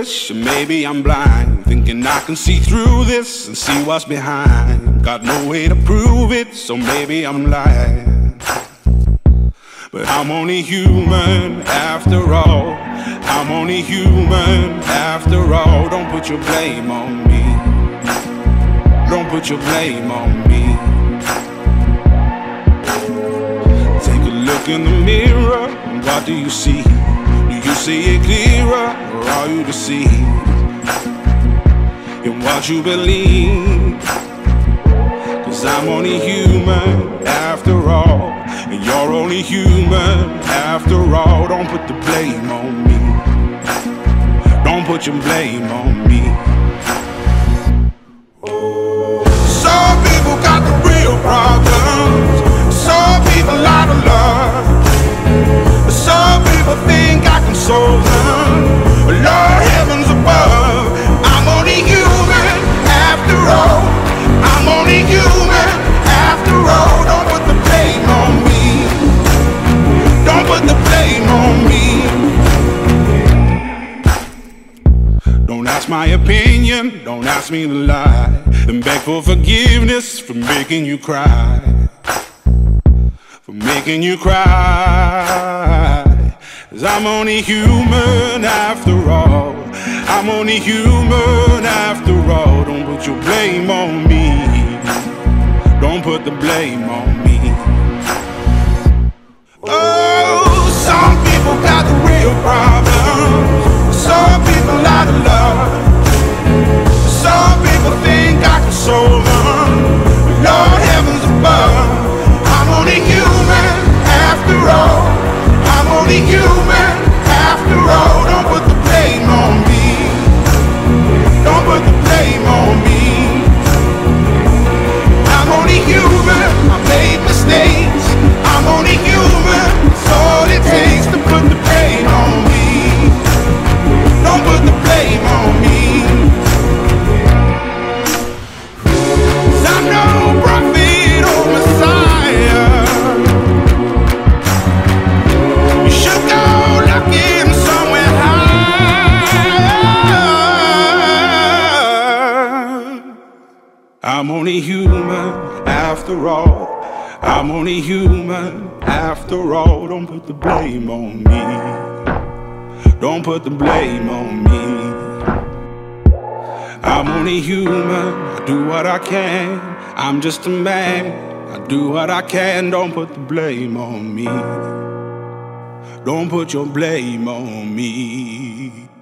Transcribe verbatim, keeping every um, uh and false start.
foolish, or maybe I'm blind, thinking I can see through this and see what's behind. Got no way to prove it, so maybe I'm lying. But I'm only human after all. I'm only human after all. Don't put your blame on me. Don't put your blame on me. Take a look in the mirror, what do you see? Do you see it clearer, or are you deceived in what you believe? Cause I'm only human after all, and you're only human after all. Don't put the blame on me. Don't put your blame on me. Some people got the real problems. Some people out of love. Some people think I can solve them. Lord heavens above, I'm only human after all. I'm only human after all. Don't put the blame on me. Don't put the blame on me. Don't ask my opinion, don't ask me to lie, and beg for forgiveness for making you cry. For making you cry. Cause I'm only human after all. I'm only human after all. Don't put your blame on me. Don't put the blame on me. Oh, some people got the real problems. Some people out of love. Some people think I can solve them. Lord heavens above, I'm only human after all. I'm only human after all. Don't put the blame on me. Don't put the blame on me. I'm only human, I made mistakes. I'm only human, it's all it takes to put the blame on me. Don't put the blame on me. 'Cause I'm no prophet or Messiah. You should go looking somewhere higher. I'm only human after all. I'm only human after all. Don't put the blame on me. Don't put the blame on me. I'm only human, I do what I can. I'm just a man, I do what I can. Don't put the blame on me. Don't put your blame on me.